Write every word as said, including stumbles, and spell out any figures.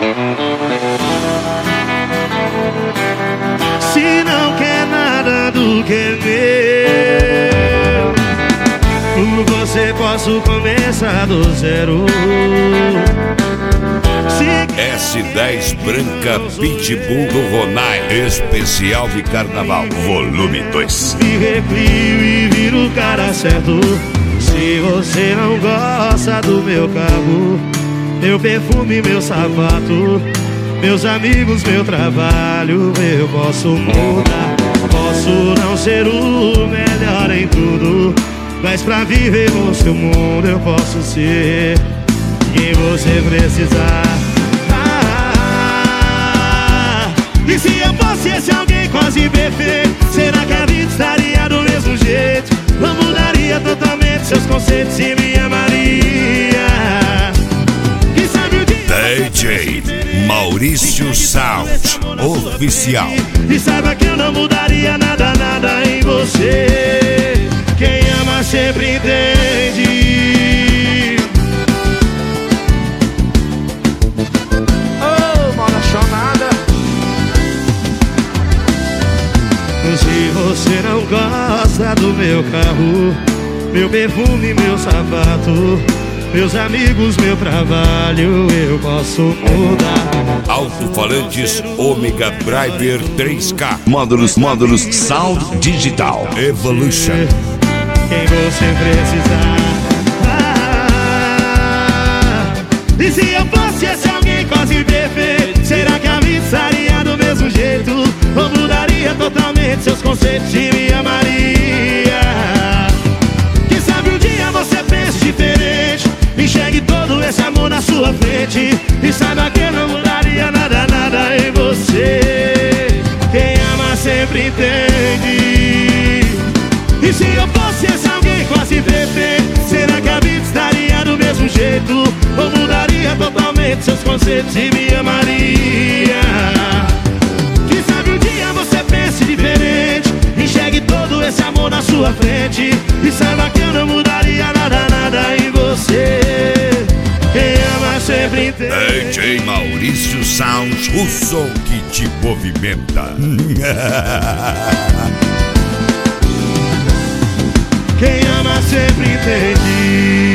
Se não quer nada do que é meu, por você posso começar do zero. S dez Branca Pitbull do Ronai, especial de carnaval, volume dois. Me replio e viro o cara certo. Se você não gosta do meu carro, meu perfume, meu sapato, meus amigos, meu trabalho, eu posso mudar. Posso não ser o melhor em tudo, mas pra viver no seu mundo eu posso ser quem você precisar. Ah, e se eu fosse esse alguém quase perfeito, será que a vida estaria do mesmo jeito? Não mudaria totalmente seus conceitos e me amaria. Quem sabe o dia D J Maurício Sound Oficial. E saiba que eu não mudaria nada, nada em você. Quem ama sempre entende. Oh, mal apaixonada. Se você não gosta do meu carro, meu perfume, meu sapato, meus amigos, meu trabalho, eu posso mudar. Alto-falantes Omega Driver três K. Módulos, módulos Sound Digital Evolution. Quem você precisar. Ah, e se eu fosse esse alguém quase perfeito, será que a vida estaria do mesmo jeito? Ou mudaria totalmente seus conceitos e me amaria? Quem sabe um dia você pense diferente, enxergue todo esse amor na sua frente, e saiba que eu não mudaria nada, nada em você. Quem ama sempre entende. E se eu fosse esse alguém quase perfeito, será que a vida estaria do mesmo jeito? Ou mudaria totalmente seus conceitos e me amaria? Quem sabe um dia você pense diferente, enxergue todo esse amor na sua frente, e saiba que eu não mudaria nada, nada em você. Quem ama sempre entende. D J Maurício Sound, o som que te movimenta. Quem ama sempre entende.